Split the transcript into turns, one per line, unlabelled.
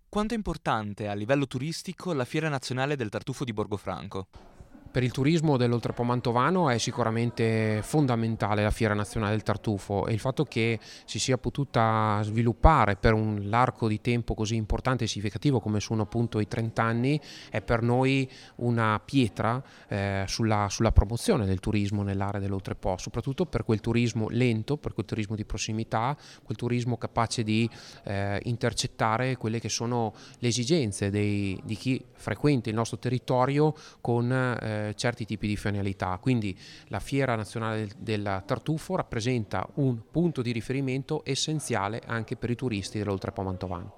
Quanto è importante a livello turistico la Fiera Nazionale del Tartufo di Borgofranco?
Per il turismo dell'Oltrepo Mantovano è sicuramente fondamentale la Fiera Nazionale del Tartufo e il fatto che si sia potuta sviluppare per un l'arco di tempo così importante e significativo come sono appunto i 30 anni è per noi una pietra sulla promozione del turismo nell'area dell'Oltrepo, soprattutto per quel turismo lento, per quel turismo di prossimità, quel turismo capace di intercettare quelle che sono le esigenze di chi frequenta il nostro territorio con certi tipi di finalità. Quindi la Fiera Nazionale del Tartufo rappresenta un punto di riferimento essenziale anche per i turisti dell'Oltrepo Mantovano.